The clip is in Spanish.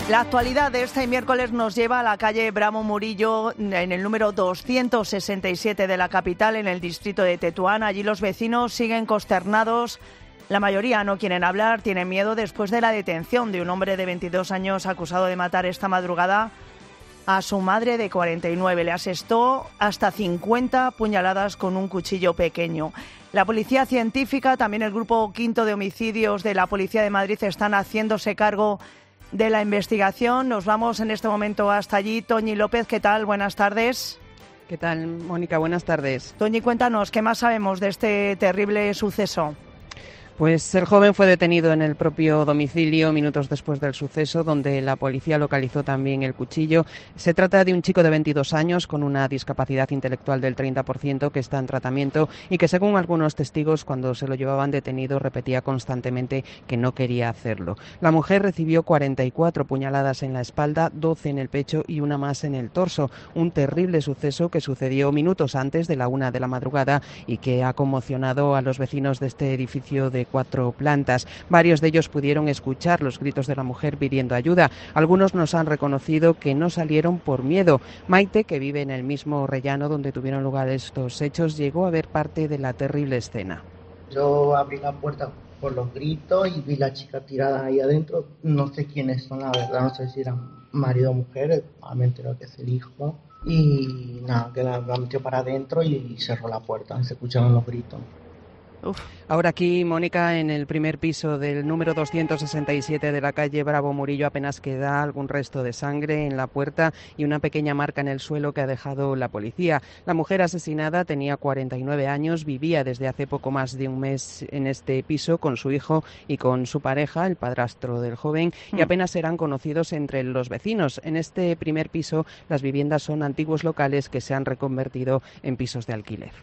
La actualidad de este miércoles nos lleva a la calle Bravo Murillo, en el número 267 de la capital, en el distrito de Tetuán. Allí los vecinos siguen consternados. La mayoría no quieren hablar, tienen miedo después de la detención de un hombre de 22 años acusado de matar esta madrugada a su madre de 49. Le asestó hasta 50 puñaladas con un cuchillo pequeño. La Policía Científica, también el Grupo Quinto de Homicidios de la Policía de Madrid, están haciéndose cargo de la investigación. Nos vamos en este momento hasta allí. Toñi López, ¿qué tal? Buenas tardes. ¿Qué tal, Mónica? Buenas tardes. Toñi, cuéntanos, ¿qué más sabemos de este terrible suceso? Pues el joven fue detenido en el propio domicilio minutos después del suceso, donde la policía localizó también el cuchillo. Se trata de un chico de 22 años con una discapacidad intelectual del 30% que está en tratamiento y que, según algunos testigos, cuando se lo llevaban detenido repetía constantemente que no quería hacerlo. La mujer recibió 44 puñaladas en la espalda, 12 en el pecho y una más en el torso. Un terrible suceso que sucedió minutos antes de la 1 de la madrugada y que ha conmocionado a los vecinos de este edificio de 4 plantas. Varios de ellos pudieron escuchar los gritos de la mujer pidiendo ayuda. Algunos nos han reconocido que no salieron por miedo. Maite, que vive en el mismo rellano donde tuvieron lugar estos hechos, llegó a ver parte de la terrible escena. Yo abrí la puerta por los gritos y vi la chica tirada ahí adentro. No sé quiénes son, la verdad, no sé si eran marido o mujer, me enteré que es el hijo. Y nada, que la metió para adentro y cerró la puerta, se escuchaban los gritos. Ahora aquí, Mónica, en el primer piso del número 267 de la calle Bravo Murillo apenas queda algún resto de sangre en la puerta y una pequeña marca en el suelo que ha dejado la policía. La mujer asesinada tenía 49 años, vivía desde hace poco más de un mes en este piso con su hijo y con su pareja, el padrastro del joven, y apenas eran conocidos entre los vecinos. En este primer piso las viviendas son antiguos locales que se han reconvertido en pisos de alquiler.